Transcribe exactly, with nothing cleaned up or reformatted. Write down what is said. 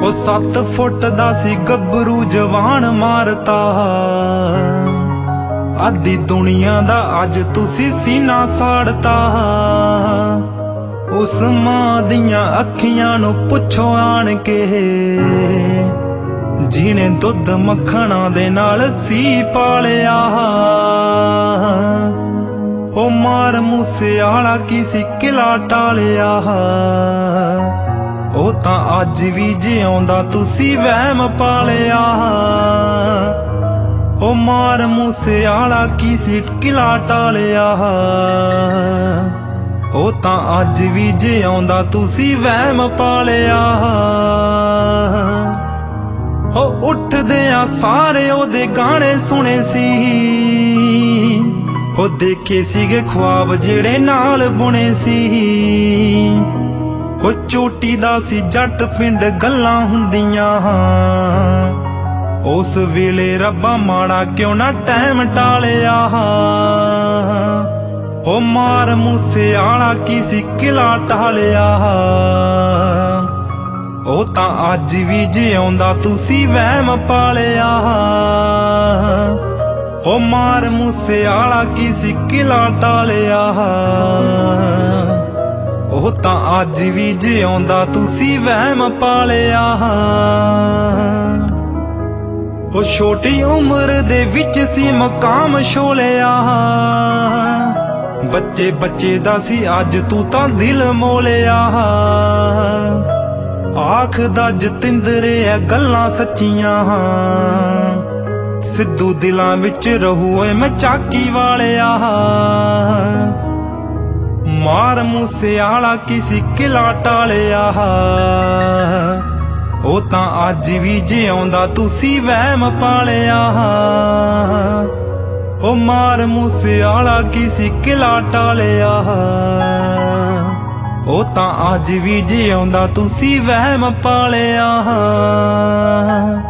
ਉਹ ਸੱਤ ਫੁੱਟ ਦਾ ਸੀ ਗੱਭਰੂ ਜਵਾਨ ਮਾਰਤਾ। ਆਦੀ ਦੁਨੀਆ ਦਾ ਅੱਜ ਤੁਸੀਂ ਸੀਨਾ ਸਾੜਤਾ। ਉਸ ਮਾਂ ਦੀਆਂ ਅੱਖੀਆਂ ਨੂੰ ਪੁੱਛੋ ਆਣ ਕੇ, ਜਿਹਨੇ ਦੁੱਧ ਮੱਖਣਾ ਦੇ ਨਾਲ ਸੀ ਪਾਲਿਆ। ਉਹ ਮਾਰ ਮੂਸੇਆਲਾ ਕੀ ਸੀ ਕਿਲਾ ਟਾਲਿਆ। ਉਹ ਤਾਂ ਅੱਜ ਵੀ ਜਿਉਂਦਾ ਤੁਸੀਂ ਵਹਿਮ ਪਾਲਿਆ। ਉਹ ਮਾਰ ਮੂਸੇਆਲਾ ਕੀ ਸੀ ਕਿਲਾ ਟਾਲਿਆ। ਉਹ ਤਾਂ ਅੱਜ ਵੀ ਜਿਉਂਦਾ ਤੁਸੀਂ ਵਹਿਮ ਪਾਲਿਆ। ਉਹ ਉੱਠਦਿਆਂ ਸਾਰੇ ਉਹਦੇ ਗਾਣੇ ਸੁਣੇ ਸੀ। ਉਹ ਦੇਖੇ ਸੀਗੇ ख्वाब ਜਿਹੜੇ ਨਾਲ ਬੁਣੇ ਸੀ। ਉਹ ਚੋਟੀ ਦਾ ਸੀ ਜੱਟ ਪਿੰਡ ਗੱਲਾਂ ਹੁੰਦੀਆਂ। ਉਸ ਵੇਲੇ ਰੱਬਾ ਮਾੜਾ ਕਿਉਂ ਨਾ ਟਾਈਮ ਟਾਲਿਆ। ਉਹ ਮਾਰ ਮੂਸੇਆਲਾ ਕੀ ਸੀ ਕਿਲਾ ਟਾਲਿਆ। ਉਹ ਤਾਂ ਅੱਜ ਵੀ ਜਿਉਂਦਾ ਤੁਸੀਂ ਵਹਿਮ ਪਾਲਿਆ। ਉਹ ਮਾਰ ਮੂਸੇਆਲਾ ਕੀ ਸੀ ਕਿਲਾ ਟਾਲਿਆ। ਉਹ ਤਾਂ ਅੱਜ ਵੀ ਜਿਉਂਦਾ ਤੁਸੀਂ ਵਹਿਮ ਪਾਲਿਆ। ਉਹ ਛੋਟੀ ਉਮਰ ਦੇ ਵਿੱਚ ਸੀ ਮਕਾਮ ਛੋਲਿਆ। ਬੱਚੇ ਬੱਚੇ ਦਾ ਸੀ ਅੱਜ ਤੂੰ ਤਾਂ ਦਿਲ ਮੋਲਿਆ। ਆਖਦਾ ਜਤਿੰਦਰੇ ਐ ਗੱਲਾਂ ਸੱਚੀਆਂ। ਸਿੱਧੂ ਦਿਲਾਂ ਵਿੱਚ ਰਹੂ ਓਏ ਮੈਂ ਚਾਕੀ ਵਾਲਿਆ। ਮਾਰ ਮੂਸੇਆਲਾ ਕੀ ਸੀ ਕਿਲਾ ਟਾਲਿਆ। ਉਹ ਤਾਂ ਅੱਜ ਵੀ ਜਿਉਂਦਾ ਤੁਸੀਂ ਵਹਿਮ ਪਾਲਿਆ। ਉਹ ਮਾਰ ਮੂਸੇਆਲਾ ਕੀ ਸੀ ਕਿਲਾ ਟਾਲਿਆ। ਉਹ ਤਾਂ ਅੱਜ ਵੀ ਜਿਉਂਦਾ ਤੁਸੀਂ ਵਹਿਮ ਪਾਲਿਆ।